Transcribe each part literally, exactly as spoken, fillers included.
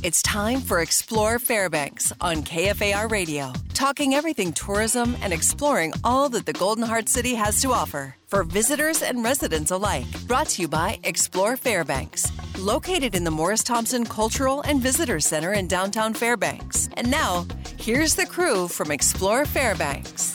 It's time for Explore Fairbanks on K F A R Radio, talking everything tourism and exploring all that the Golden Heart City has to offer for visitors and residents alike. Brought to you by Explore Fairbanks, located in the Morris Thompson Cultural and Visitors Center in downtown Fairbanks. And now, here's the crew from Explore Fairbanks.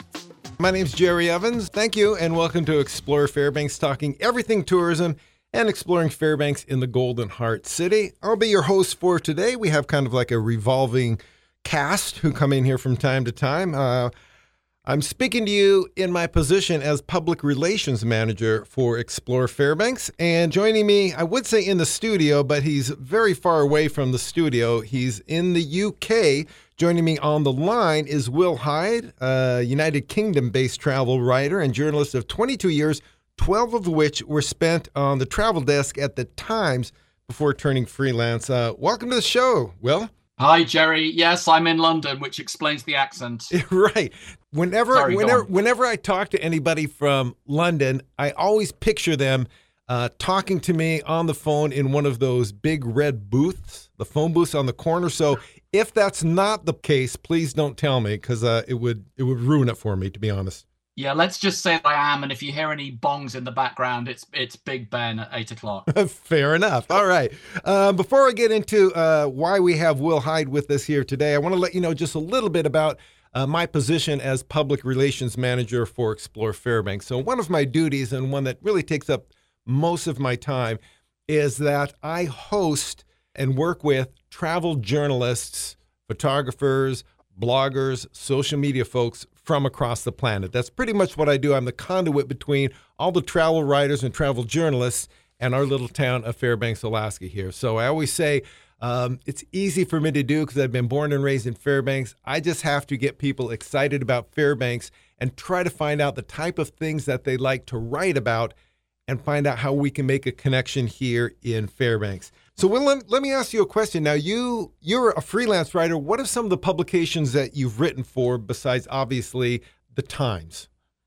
My name's Jerry Evans. Thank you, and welcome to Explore Fairbanks, talking everything tourism and exploring Fairbanks in the Golden Heart City. I'll be your host for today. We have kind of like a revolving cast who come in here from time to time. Uh, I'm speaking to you in my position as Public Relations Manager for Explore Fairbanks. And joining me, I would say in the studio, but he's very far away from the studio. He's in the U K. Joining me on the line is Will Hyde, a United Kingdom-based travel writer and journalist of twenty-two years, twelve of which were spent on the travel desk at the Times before turning freelance. Uh, welcome to the show, Will. Hi, Jerry. Yes, I'm in London, which explains the accent. Right. Whenever, Sorry, whenever, whenever I talk to anybody from London, I always picture them uh, talking to me on the phone in one of those big red booths, the phone booths on the corner. So if that's not the case, please don't tell me, because uh, it would it would ruin it for me, to be honest. Yeah, let's just say that I am, and if you hear any bongs in the background, it's it's Big Ben at eight o'clock. Fair enough. All right. Uh, before I get into uh, why we have Will Hyde with us here today, I want to let you know just a little bit about uh, my position as Public Relations Manager for Explore Fairbanks. So one of my duties, and one that really takes up most of my time, is that I host and work with travel journalists, photographers, bloggers, social media folks from across the planet. That's pretty much what I do. I'm the conduit between all the travel writers and travel journalists and our little town of Fairbanks, Alaska here. So I always say um, it's easy for me to do because I've been born and raised in Fairbanks. I just have to get people excited about Fairbanks and try to find out the type of things that they like to write about and find out how we can make a connection here in Fairbanks. So Will, let, let me ask you a question. Now, you, you're a freelance writer. What are some of the publications that you've written for besides, obviously, the Times?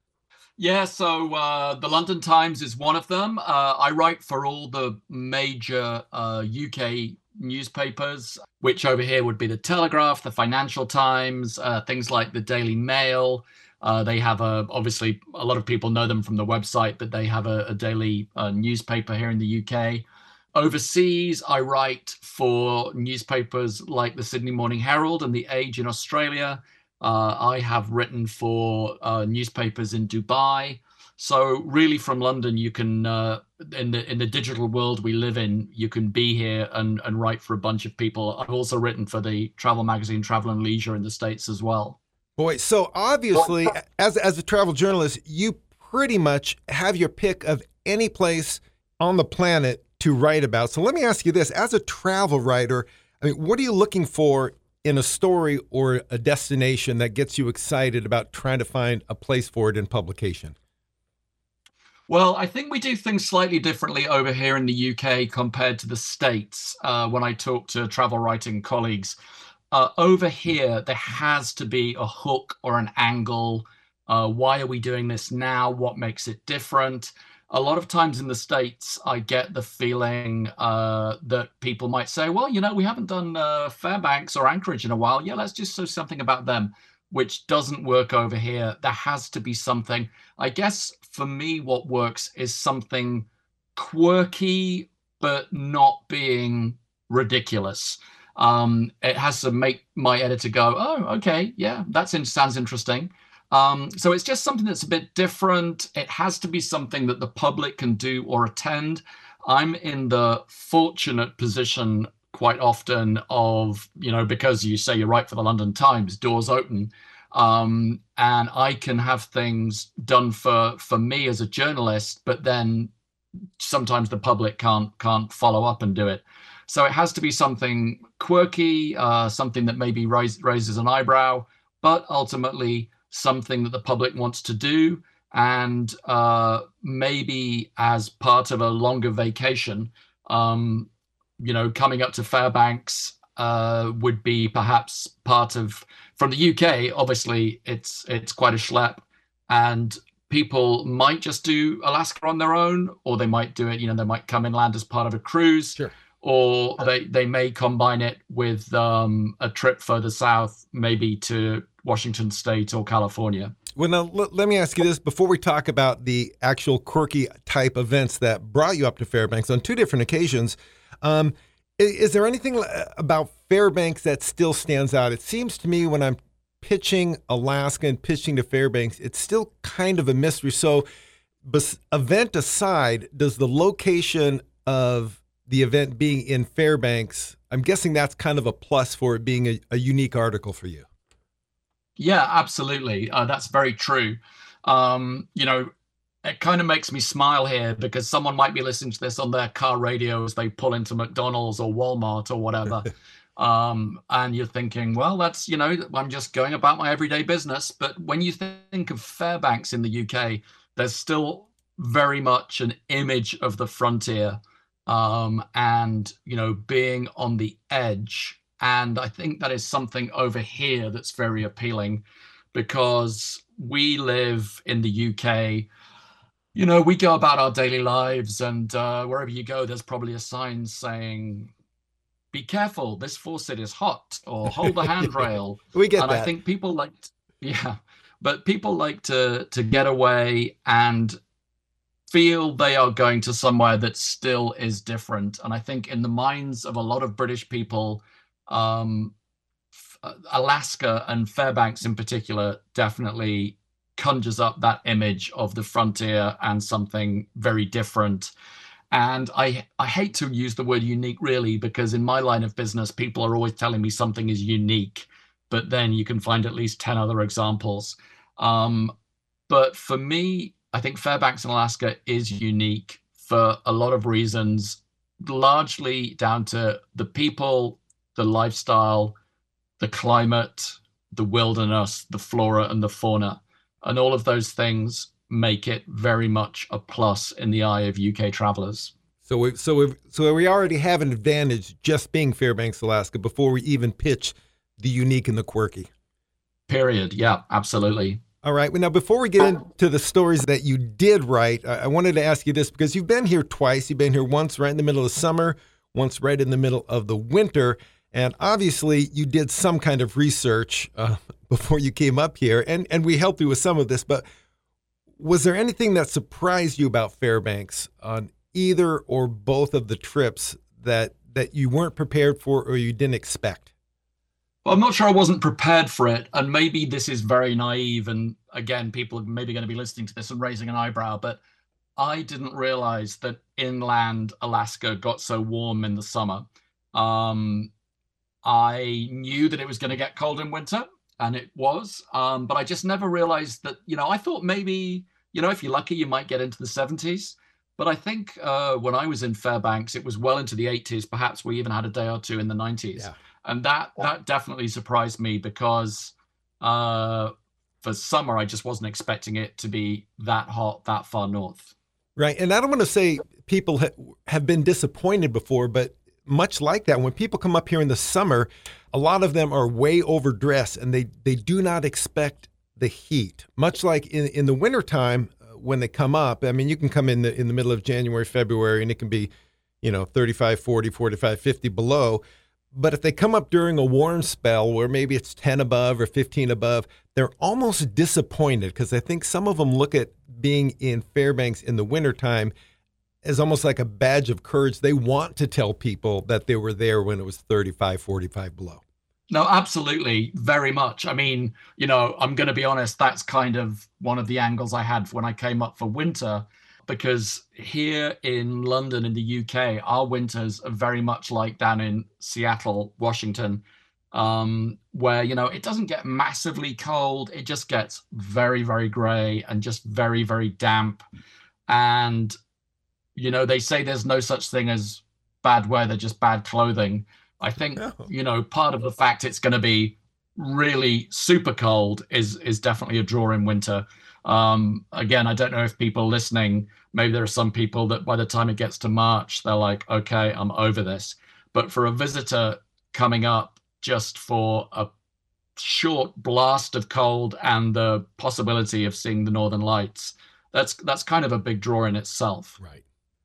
Yeah, so uh, the London Times is one of them. Uh, I write for all the major uh, U K newspapers, which over here would be the Telegraph, the Financial Times, uh, things like the Daily Mail. Uh, they have a, obviously, a lot of people know them from the website, but they have a, a daily uh, newspaper here in the U K. Overseas, I write for newspapers like the Sydney Morning Herald and The Age in Australia. Uh, I have written for uh, newspapers in Dubai. So really from London, you can, uh, in the in the digital world we live in, you can be here and, and write for a bunch of people. I've also written for the travel magazine Travel and Leisure in the States as well. Boy, so obviously, as, as a travel journalist, you pretty much have your pick of any place on the planet to write about. So let me ask you this. As a travel writer, I mean, what are you looking for in a story or a destination that gets you excited about trying to find a place for it in publication? Well, I think we do things slightly differently over here in the U K compared to the States. Uh, when I talk to travel writing colleagues, uh, over here, there has to be a hook or an angle. Uh, why are we doing this now? What makes it different? A lot of times in the States, I get the feeling uh, that people might say, well, you know, we haven't done uh, Fairbanks or Anchorage in a while. Yeah, let's just say something about them, which doesn't work over here. There has to be something. I guess for me, what works is something quirky, but not being ridiculous. Um, it has to make my editor go, oh, okay, yeah, that sounds interesting. Um, so it's just something that's a bit different. It has to be something that the public can do or attend. I'm in the fortunate position quite often of, you know, because you say you write for the London Times, doors open. Um, and I can have things done for, for me as a journalist, but then sometimes the public can't can't follow up and do it. So it has to be something quirky, uh, something that maybe raise, raises an eyebrow, but ultimately something that the public wants to do, and uh, maybe as part of a longer vacation, um, you know, coming up to Fairbanks uh, would be perhaps part of, from the U K, obviously it's it's quite a schlep, and people might just do Alaska on their own, or they might do it, you know, they might come inland as part of a cruise. Sure. or they, they may combine it with um, a trip further south, maybe to Washington State or California. Well, now, l- let me ask you this before we talk about the actual quirky type events that brought you up to Fairbanks on two different occasions. Um, is, is there anything about Fairbanks that still stands out? It seems to me when I'm pitching Alaska and pitching to Fairbanks, it's still kind of a mystery. So, bes- event aside, does the location of the event being in Fairbanks, I'm guessing that's kind of a plus for it being a, a unique article for you? Yeah, absolutely. Uh, that's very true. Um, you know, it kind of makes me smile here because someone might be listening to this on their car radio as they pull into McDonald's or Walmart or whatever. um, and you're thinking, well, that's, you know, I'm just going about my everyday business. But when you think of Fairbanks in the U K, there's still very much an image of the frontier. Um, and, you know, being on the edge. And I think that is something over here that's very appealing because we live in the U K. You know, we go about our daily lives and uh, wherever you go, there's probably a sign saying, be careful, this faucet is hot, or hold the handrail. We get and that. I think people like, to, yeah, but people like to, to get away and feel they are going to somewhere that still is different. And I think in the minds of a lot of British people, um, Alaska and Fairbanks in particular definitely conjures up that image of the frontier and something very different. And I, I hate to use the word unique really, because in my line of business, people are always telling me something is unique, but then you can find at least ten other examples. Um, but for me, I think Fairbanks in Alaska is unique for a lot of reasons, largely down to the people, the lifestyle, the climate, the wilderness, the flora and the fauna. And all of those things make it very much a plus in the eye of U K travelers. So we so we so we already have an advantage just being Fairbanks, Alaska, before we even pitch the unique and the quirky. Period. Yeah, absolutely. All right. Now, before we get into the stories that you did write, I wanted to ask you this because you've been here twice. You've been here once right in the middle of summer, once right in the middle of the winter. And obviously, you did some kind of research uh, before you came up here, and, and we helped you with some of this. But was there anything that surprised you about Fairbanks on either or both of the trips that that you weren't prepared for or you didn't expect? Well, I'm not sure I wasn't prepared for it. And maybe this is very naive. And again, people are maybe going to be listening to this and raising an eyebrow. But I didn't realize that inland Alaska got so warm in the summer. Um, I knew that it was going to get cold in winter, and it was. Um, but I just never realized that, you know, I thought maybe, you know, if you're lucky, you might get into the seventies. But I think uh, when I was in Fairbanks, it was well into the eighties. Perhaps we even had a day or two in the nineties. Yeah. And that that definitely surprised me because uh, for summer, I just wasn't expecting it to be that hot, that far north. Right. And I don't want to say people ha- have been disappointed before, but much like that, when people come up here in the summer, a lot of them are way overdressed and they, they do not expect the heat. Much like in, in the wintertime, uh, when they come up, I mean, you can come in the in the middle of January, February, and it can be, you know, thirty-five, forty, forty-five, fifty below. But if they come up during a warm spell where maybe it's ten above or fifteen above, they're almost disappointed because I think some of them look at being in Fairbanks in the wintertime as almost like a badge of courage. They want to tell people that they were there when it was thirty-five, forty-five below. No, absolutely. Very much. I mean, you know, I'm going to be honest, that's kind of one of the angles I had when I came up for winter. Because here in London, in the U K, our winters are very much like down in Seattle, Washington, um, where, you know, it doesn't get massively cold. It just gets very, very gray and just very, very damp. And, you know, they say there's no such thing as bad weather, just bad clothing. I think, oh. you know, part of the fact it's going to be really super cold is is definitely a draw in winter. Um, again, I don't know if people listening, maybe there are some people that by the time it gets to March, they're like, okay, I'm over this. But for a visitor coming up just for a short blast of cold and the possibility of seeing the Northern Lights, that's that's kind of a big draw in itself. Right.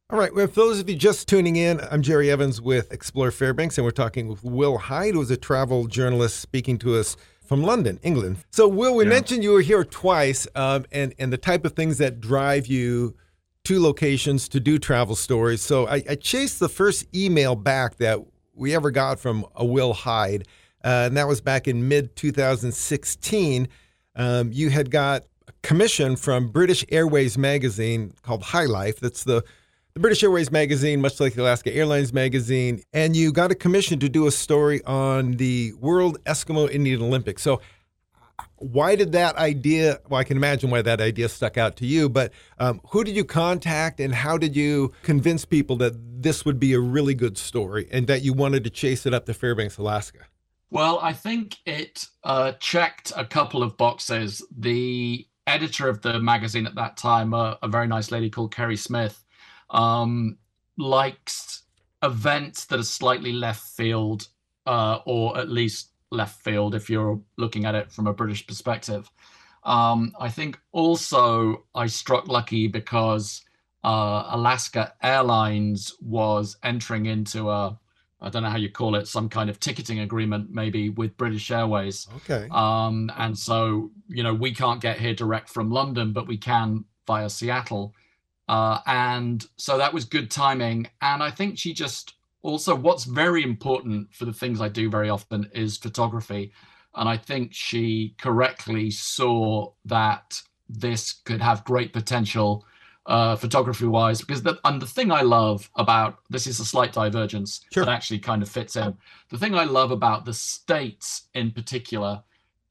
All right. Well, for those of you just tuning in, I'm Jerry Evans with Explore Fairbanks, and we're talking with Will Hyde, who's a travel journalist speaking to us from London, England. So, Will, we yeah. mentioned you were here twice, um, and, and the type of things that drive you to locations to do travel stories. So I, I chased the first email back that we ever got from a Will Hyde, uh, and that was back in mid twenty sixteen. Um, you had got a commission from British Airways magazine called High Life. That's the The British Airways magazine, much like the Alaska Airlines magazine, and you got a commission to do a story on the World Eskimo Indian Olympics. So why did that idea, well, I can imagine why that idea stuck out to you, but um, who did you contact and how did you convince people that this would be a really good story and that you wanted to chase it up to Fairbanks, Alaska? Well, I think it uh, checked a couple of boxes. The editor of the magazine at that time, uh, a very nice lady called Kerry Smith, um likes events that are slightly left field, uh or at least left field if you're looking at it from a British perspective. um I think also I struck lucky because uh Alaska Airlines was entering into a, I don't know how you call it, some kind of ticketing agreement maybe with British Airways. Okay. Um and so, you know, we can't get here direct from London, but we can via Seattle. Uh, and so that was good timing. And I think she just also, what's very important for the things I do very often is photography. And I think she correctly saw that this could have great potential uh, photography wise, because the, and the thing I love about, this is a slight divergence, sure, that actually kind of fits in. The thing I love about the States in particular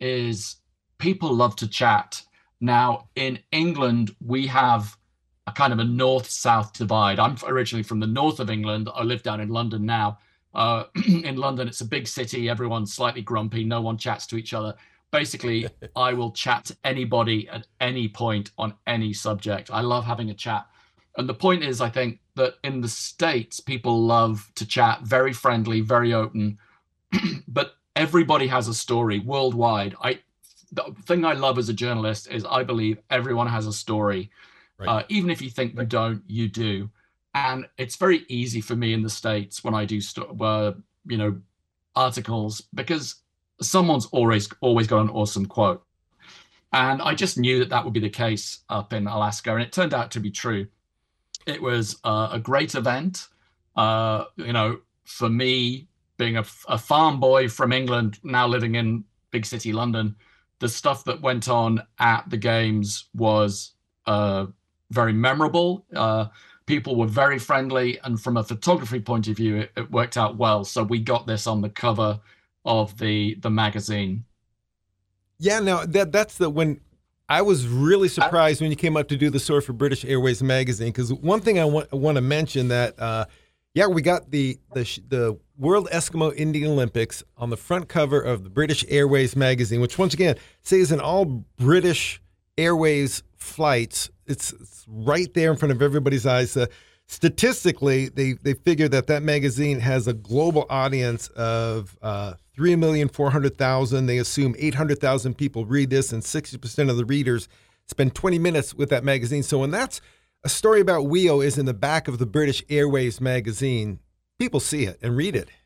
is people love to chat. Now in England, we have a kind of a north-south divide. I'm originally from the north of England. I live down in London now. Uh, in London, it's a big city. Everyone's slightly grumpy. No one chats to each other. Basically, I will chat to anybody at any point on any subject. I love having a chat. And the point is, I think that in the States, people love to chat, very friendly, very open. But everybody has a story worldwide. I, the thing I love as a journalist is I believe everyone has a story. Right. Uh, even if you think you don't, you do. And it's very easy for me in the States when I do, st- uh, you know, articles, because someone's always always got an awesome quote. And I just knew that that would be the case up in Alaska. And it turned out to be true. It was uh, a great event. Uh, you know, for me, being a, a farm boy from England, now living in big city London, the stuff that went on at the games was uh, very memorable. Uh, people were very friendly, and from a photography point of view, it, it worked out well. So we got this on the cover of the the magazine. Yeah, no, that that's the when I was really surprised I, when you came up to do the story for British Airways magazine, because one thing I want I want to mention that uh, yeah, we got the the the World Eskimo Indian Olympics on the front cover of the British Airways magazine, which once again says in all British Airways flights, it's, it's right there in front of everybody's eyes. Uh, statistically, they, they figure that that magazine has a global audience of uh, three million four hundred thousand. They assume eight hundred thousand people read this, and sixty percent of the readers spend twenty minutes with that magazine. So when that's a story about W E O is in the back of the British Airways magazine, people see it and read it.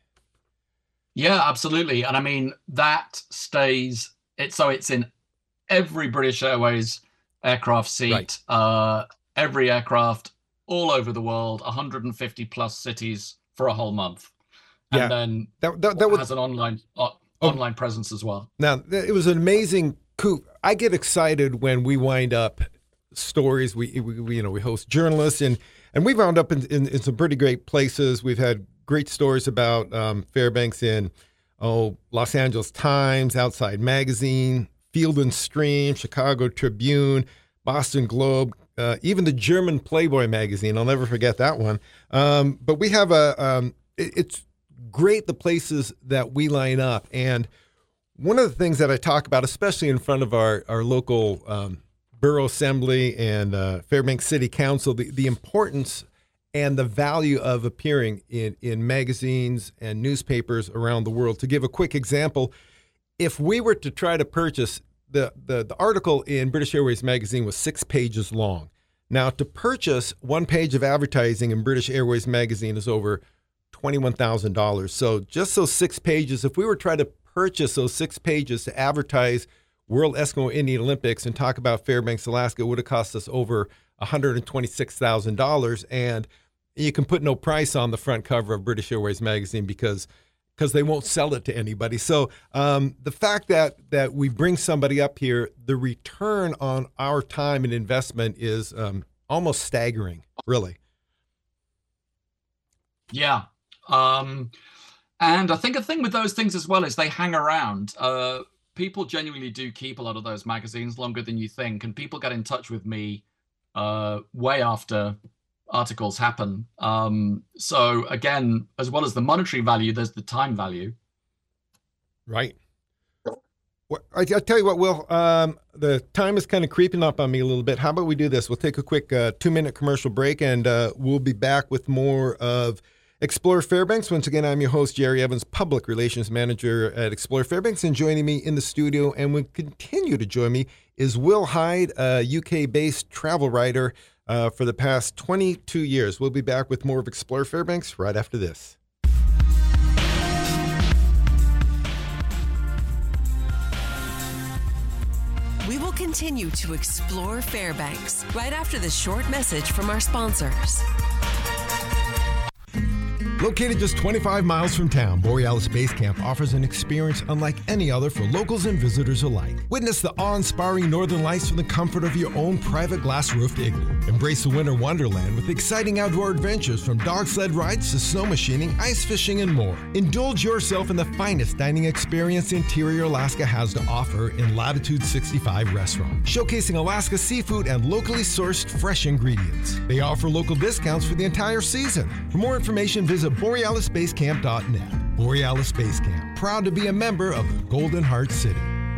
Yeah, absolutely. And I mean, that stays, it, so it's in every British Airways aircraft seat, right. uh, every aircraft all over the world, one hundred fifty plus cities for a whole month. And yeah. then that, that, that was, has an online uh, oh, online presence as well. Now, it was an amazing coup. I get excited when we wind up stories. We, we, we you know, we host journalists, and, and we wound up in, in, in some pretty great places. We've had great stories about um, Fairbanks in oh, Los Angeles Times, Outside Magazine, Field and Stream, Chicago Tribune, Boston Globe, uh, even the German Playboy magazine. I'll never forget that one. Um, but we have a, um, it, it's great the places that we line up. And one of the things that I talk about, especially in front of our, our local um, borough assembly and uh, Fairbanks City Council, the, the importance and the value of appearing in, in magazines and newspapers around the world. To give a quick example, if we were to try to purchase, the, the, the article in British Airways magazine was six pages long. Now, to purchase one page of advertising in British Airways magazine is over twenty-one thousand dollars. So just those six pages, if we were trying to purchase those six pages to advertise World Eskimo Indian Olympics and talk about Fairbanks, Alaska, it would have cost us over one hundred twenty-six thousand dollars. And you can put no price on the front cover of British Airways magazine because because they won't sell it to anybody. So um, the fact that that we bring somebody up here, the return on our time and investment is um, almost staggering, really. Yeah. Um, and I think a thing with those things as well is they hang around. Uh, people genuinely do keep a lot of those magazines longer than you think. And people get in touch with me uh, way after articles happen. Um, so again, as well as the monetary value, there's the time value. Right. Well, I, I tell you what, Will, um, the time is kind of creeping up on me a little bit. How about we do this? We'll take a quick uh, two-minute commercial break, and uh, we'll be back with more of Explore Fairbanks. Once again, I'm your host, Jerry Evans, Public Relations Manager at Explore Fairbanks, and joining me in the studio and will continue to join me is Will Hyde, a U K-based travel writer uh, for the past twenty-two years. We'll be back with more of Explore Fairbanks right after this. We will continue to explore Fairbanks right after this short message from our sponsors. Located just twenty-five miles from town, Borealis Base Camp offers an experience unlike any other for locals and visitors alike. Witness the awe-inspiring northern lights from the comfort of your own private glass-roofed igloo. Embrace the winter wonderland with exciting outdoor adventures from dog sled rides to snow machining, ice fishing, and more. Indulge yourself in the finest dining experience Interior Alaska has to offer in Latitude sixty-five Restaurant, showcasing Alaska seafood and locally sourced fresh ingredients. They offer local discounts for the entire season. For more information, visit Borealis Base Camp dot net. Borealis Base Camp, proud to be a member of the Golden Heart City.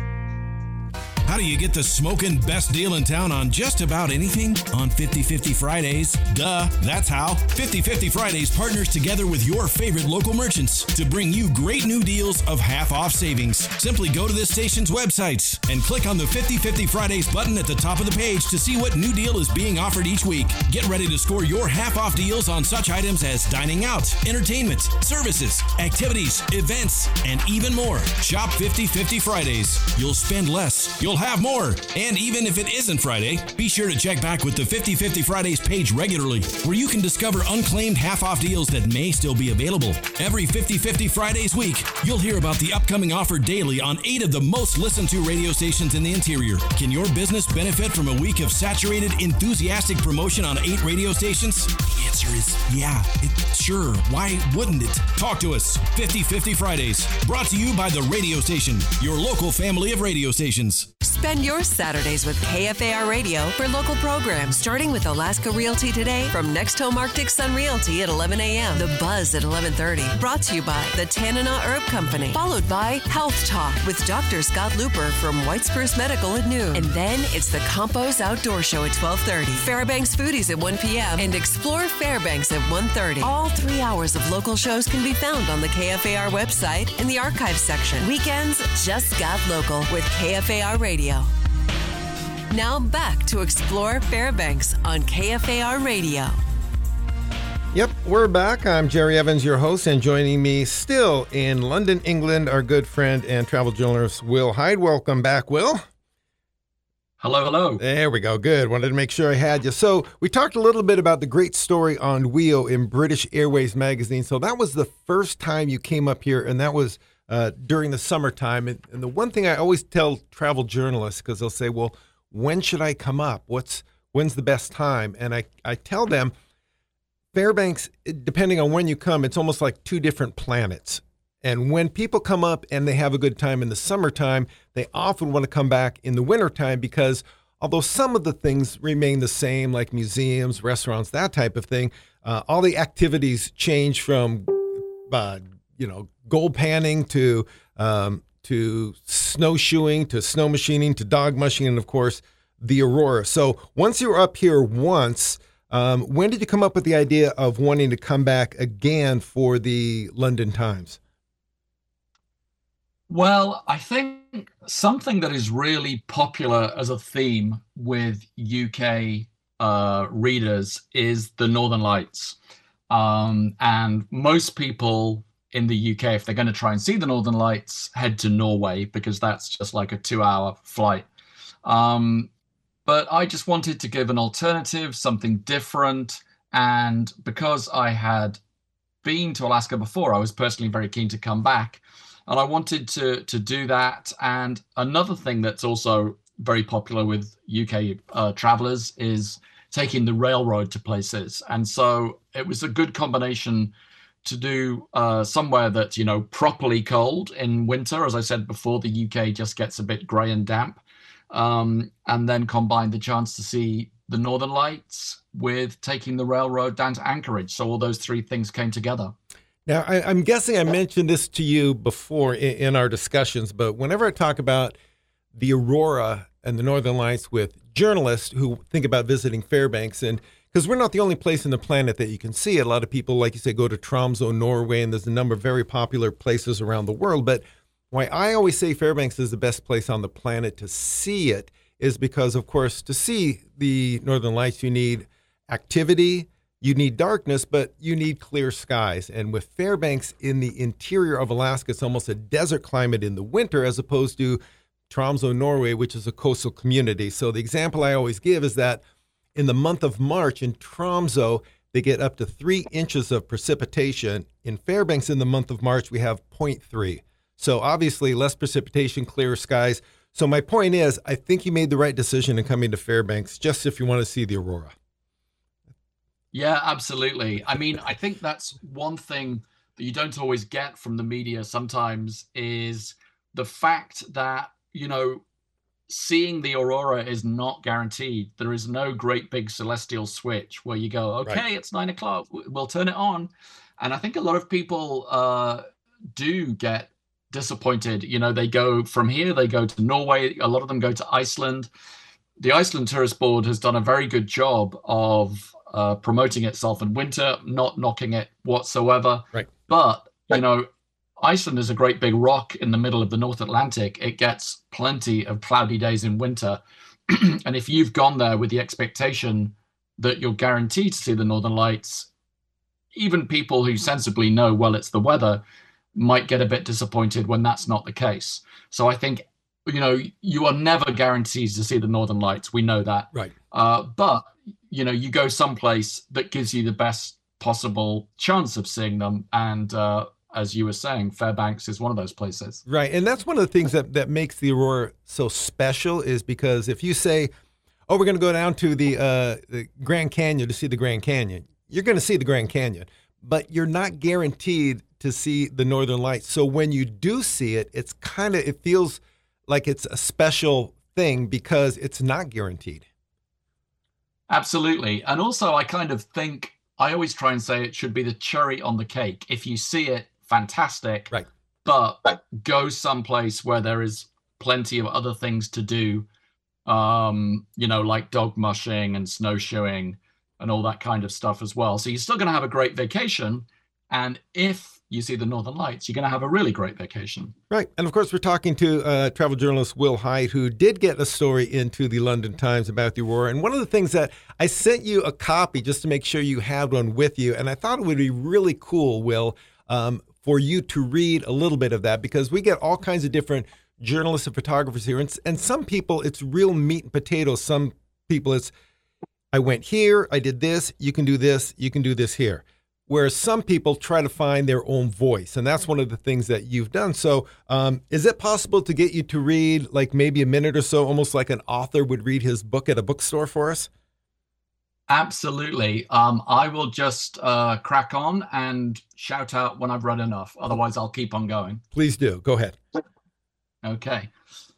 How do you get the smoking best deal in town on just about anything? On fifty fifty Fridays. Duh, that's how. fifty fifty Fridays partners together with your favorite local merchants to bring you great new deals of half-off savings. Simply go to this station's websites and click on the fifty fifty Fridays button at the top of the page to see what new deal is being offered each week. Get ready to score your half-off deals on such items as dining out, entertainment, services, activities, events, and even more. Shop fifty fifty Fridays. You'll spend less. You'll have more. And even if it isn't Friday, be sure to check back with the fifty fifty Fridays page regularly, where you can discover unclaimed half-off deals that may still be available. Every fifty fifty Fridays week, you'll hear about the upcoming offer daily on eight of the most listened to radio stations in the interior. Can your business benefit from a week of saturated, enthusiastic promotion on eight radio stations? The answer is yeah, it, sure. Why wouldn't it? Talk to us. fifty fifty Fridays, brought to you by the radio station, your local family of radio stations. Spend your Saturdays with K F A R Radio for local programs, starting with Alaska Realty Today from Next Home Arctic Sun Realty at eleven a.m. The Buzz at eleven thirty, brought to you by the Tanana Herb Company, followed by Health Talk with Doctor Scott Looper from White Spruce Medical at noon. And then it's the Campos Outdoor Show at twelve thirty, Fairbanks Foodies at one p.m., and Explore Fairbanks at one thirty. All three hours of local shows can be found on the K F A R website in the archives section. Weekends just got local with K F A R Radio. Now back to Explore Fairbanks on K F A R Radio. Yep, we're back. I'm Jerry Evans, your host, and joining me still in London, England, our good friend and travel journalist, Will Hyde. Welcome back, Will. Hello, hello. There we go. Good. Wanted to make sure I had you. So we talked a little bit about the great story on Wheel in British Airways magazine. So that was the first time you came up here, and that was uh, during the summertime. And, and the one thing I always tell travel journalists, because they'll say, well, when should I come up? What's when's the best time? And I, I tell them, Fairbanks, depending on when you come, it's almost like two different planets. And when people come up and they have a good time in the summertime, they often want to come back in the wintertime because although some of the things remain the same, like museums, restaurants, that type of thing, uh, all the activities change from, uh, you know, gold panning to um, to snowshoeing, to snow machining, to dog mushing, and of course, the Aurora. So once you were up here once, um, when did you come up with the idea of wanting to come back again for the London Times? Well, I think something that is really popular as a theme with U K uh, readers is the Northern Lights. Um, and most people in the U K, if they're going to try and see the Northern Lights, head to Norway because that's just like a two-hour flight. Um, but I just wanted to give an alternative, something different. And because I had been to Alaska before, I was personally very keen to come back. And I wanted to, to do that. And another thing that's also very popular with U K uh, travelers is taking the railroad to places. And so it was a good combination to do uh, somewhere that's, you know, properly cold in winter. As I said before, the U K just gets a bit grey and damp. Um, and then combine the chance to see the Northern Lights with taking the railroad down to Anchorage. So all those three things came together. Now, I, I'm guessing I mentioned this to you before in, in our discussions, but whenever I talk about the aurora and the Northern Lights with journalists who think about visiting Fairbanks, and because we're not the only place on the planet that you can see it. A lot of people, like you say, go to Tromsø, Norway, and there's a number of very popular places around the world. But why I always say Fairbanks is the best place on the planet to see it is because, of course, to see the Northern Lights, you need activity, you need darkness, but you need clear skies. And with Fairbanks in the interior of Alaska, it's almost a desert climate in the winter as opposed to Tromsø, Norway, which is a coastal community. So the example I always give is that in the month of March in Tromsø, they get up to three inches of precipitation. In Fairbanks in the month of March, we have zero point three. So obviously less precipitation, clearer skies. So my point is, I think you made the right decision in coming to Fairbanks, just if you want to see the aurora. Yeah, absolutely. I mean, I think that's one thing that you don't always get from the media sometimes is the fact that, you know, seeing the aurora is not guaranteed. There is no great big celestial switch where you go, okay, right, it's nine o'clock, we'll turn it on. And I think a lot of people uh, do get disappointed. You know, they go from here, they go to Norway, a lot of them go to Iceland. The Iceland Tourist Board has done a very good job of uh, promoting itself in winter, not knocking it whatsoever. Right. But, you know, Iceland is a great big rock in the middle of the North Atlantic. It gets plenty of cloudy days in winter. And if you've gone there with the expectation that you're guaranteed to see the Northern Lights, even people who sensibly know, well, it's the weather, might get a bit disappointed when that's not the case. So I think, you know, you are never guaranteed to see the Northern Lights. We know that. Right. Uh, but, you know, you go someplace that gives you the best possible chance of seeing them. And uh, as you were saying, Fairbanks is one of those places. Right. And that's one of the things that, that makes the aurora so special is because if you say, oh, we're going to go down to the, uh, the Grand Canyon to see the Grand Canyon, you're going to see the Grand Canyon, but you're not guaranteed to see the Northern Lights. So when you do see it, it's kind of, it feels like it's a special thing because it's not guaranteed. Absolutely. And also I kind of think, I always try and say it should be the cherry on the cake. If you see it, fantastic. Right. But go someplace where there is plenty of other things to do, um, you know, like dog mushing and snowshoeing and all that kind of stuff as well. So you're still going to have a great vacation. And if you see the Northern Lights, you're going to have a really great vacation. Right. And of course, we're talking to uh, travel journalist Will Hyde, who did get a story into the London Times about the aurora. And one of the things that I sent you a copy just to make sure you had one with you. And I thought it would be really cool, Will, um, for you to read a little bit of that, because we get all kinds of different journalists and photographers here. And, and some people, it's real meat and potatoes. Some people, it's, I went here, I did this, you can do this, you can do this here. Whereas some people try to find their own voice. And that's one of the things that you've done. So um, is it possible to get you to read like maybe a minute or so, almost like an author would read his book at a bookstore for us? Absolutely. Um, I will just uh, crack on and shout out when I've read enough. Otherwise, I'll keep on going. Please do. Go ahead. Okay.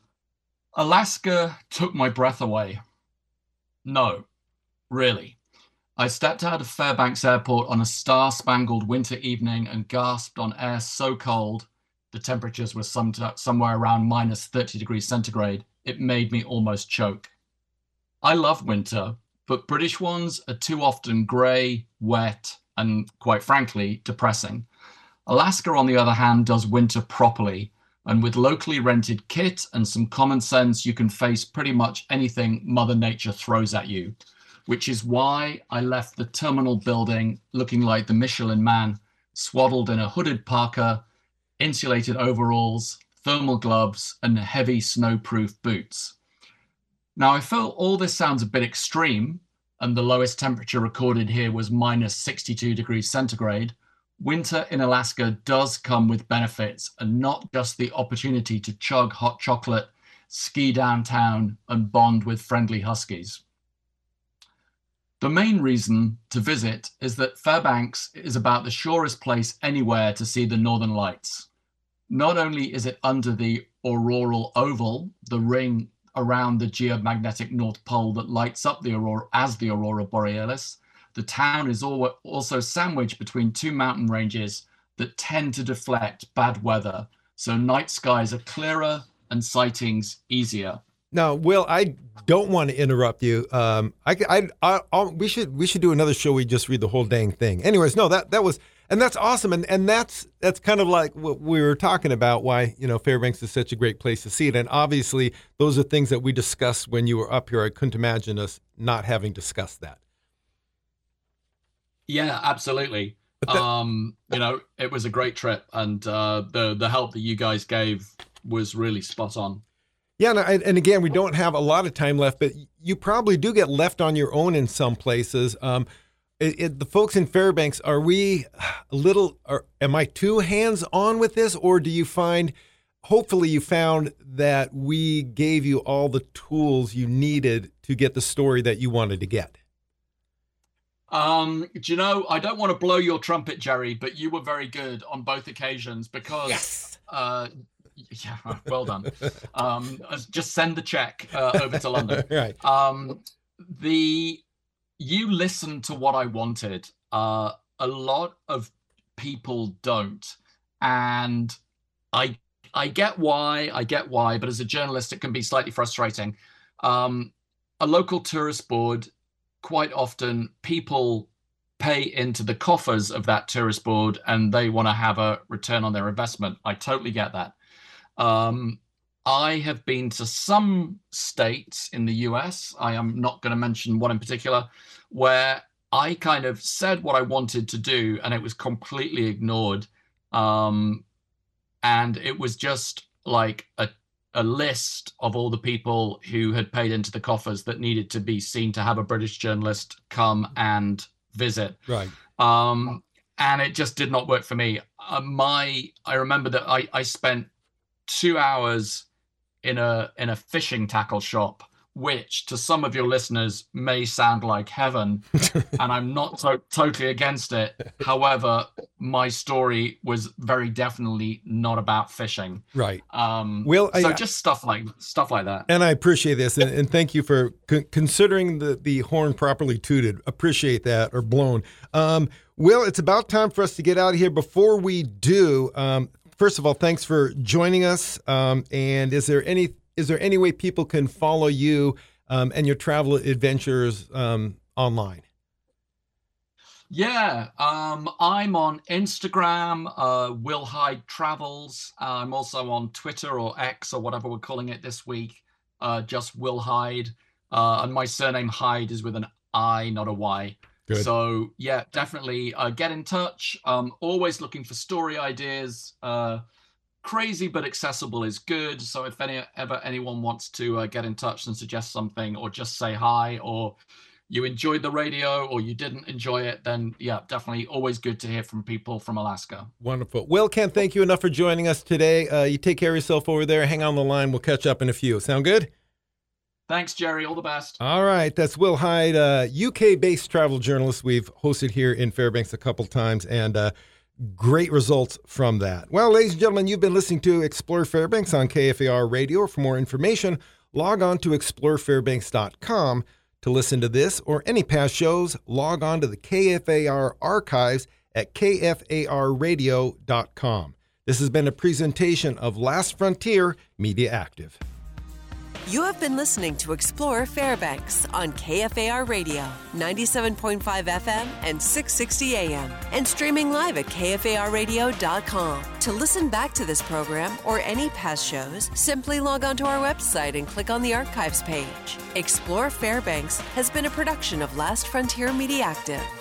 Alaska took my breath away. No, really. I stepped out of Fairbanks Airport on a star-spangled winter evening and gasped on air so cold, the temperatures were some somewhere around minus thirty degrees centigrade, it made me almost choke. I love winter, but British ones are too often grey, wet, and quite frankly, depressing. Alaska, on the other hand, does winter properly, and with locally rented kit and some common sense, you can face pretty much anything Mother Nature throws at you. which is why I left the terminal building looking like the Michelin Man, swaddled in a hooded parka, insulated overalls, thermal gloves, and heavy snow-proof boots. Now, I feel all this sounds a bit extreme, and the lowest temperature recorded here was minus sixty-two degrees centigrade. Winter in Alaska does come with benefits, and not just the opportunity to chug hot chocolate, ski downtown, and bond with friendly huskies. The main reason to visit is that Fairbanks is about the surest place anywhere to see the Northern Lights. Not only is it under the auroral oval, the ring around the geomagnetic North Pole that lights up the aurora as the aurora borealis, the town is also sandwiched between two mountain ranges that tend to deflect bad weather, so night skies are clearer and sightings easier. Now, Will, I don't want to interrupt you. Um, I, I, I, I, we should we should do another show. We just read the whole dang thing. Anyways, no, that that was, and that's awesome, and and that's that's kind of like what we were talking about. Why you know Fairbanks is such a great place to see it, and obviously those are things that we discussed when you were up here. I couldn't imagine us not having discussed that. Yeah, absolutely. That, um, you know, it was a great trip, and uh, the the help that you guys gave was really spot on. Yeah, and, and again, we don't have a lot of time left, but you probably do get left on your own in some places. Um, it, it, the folks in Fairbanks, are we a little, are, am I too hands-on with this, or do you find, hopefully you found that we gave you all the tools you needed to get the story that you wanted to get? Um, do you know, I don't want to blow your trumpet, Jerry, but you were very good on both occasions because... Yes! Uh, Yeah, well done. Um, just send the check uh, over to London. Right. Um, the you listened to what I wanted. Uh, a lot of people don't, and I I get why. I get why. But as a journalist, it can be slightly frustrating. Um, a local tourist board, quite often, people pay into the coffers of that tourist board, and they want to have a return on their investment. I totally get that. Um, I have been to some states in the U S, I am not going to mention one in particular, where I kind of said what I wanted to do and it was completely ignored. Um, and it was just like a, a list of all the people who had paid into the coffers that needed to be seen to have a British journalist come and visit. Right. Um, and it just did not work for me. Uh, my, I remember that I, I spent two hours in a in a fishing tackle shop, which to some of your listeners may sound like heaven, and I'm not to- totally against it. However, my story was very definitely not about fishing. Right. Um, well, so I, just stuff like stuff like that. And I appreciate this, and, and thank you for con- considering the the horn properly tooted. Appreciate that, or blown. Um, Will, it's about time for us to get out of here. Before we do. Um, First of all, thanks for joining us. Um, and is there any is there any way people can follow you um, and your travel adventures um, online? Yeah, um, I'm on Instagram, uh, Will Hyde Travels. Uh, I'm also on Twitter or X or whatever we're calling it this week, uh, just Will Hyde. Uh, and my surname Hyde is with an I, not a Y. Good. So yeah, definitely uh, get in touch. Um, always looking for story ideas. Uh, crazy but accessible is good. So if any ever anyone wants to uh, get in touch and suggest something, or just say hi, or you enjoyed the radio or you didn't enjoy it, then yeah, definitely always good to hear from people from Alaska. Wonderful. Will, can't thank you enough for joining us today. Uh, you take care of yourself over there. Hang on the line. We'll catch up in a few. Sound good? Thanks, Jerry. All the best. All right. That's Will Hyde, uh, U K-based travel journalist we've hosted here in Fairbanks a couple times, and uh, great results from that. Well, ladies and gentlemen, you've been listening to Explore Fairbanks on K F A R Radio. For more information, log on to explore fairbanks dot com. To listen to this or any past shows, log on to the K F A R archives at K F A R radio dot com. This has been a presentation of Last Frontier Media Active. You have been listening to Explore Fairbanks on K F A R Radio, ninety-seven point five F M and six sixty A M, and streaming live at K F A R radio dot com. To listen back to this program or any past shows, simply log on to our website and click on the archives page. Explore Fairbanks has been a production of Last Frontier Media Active.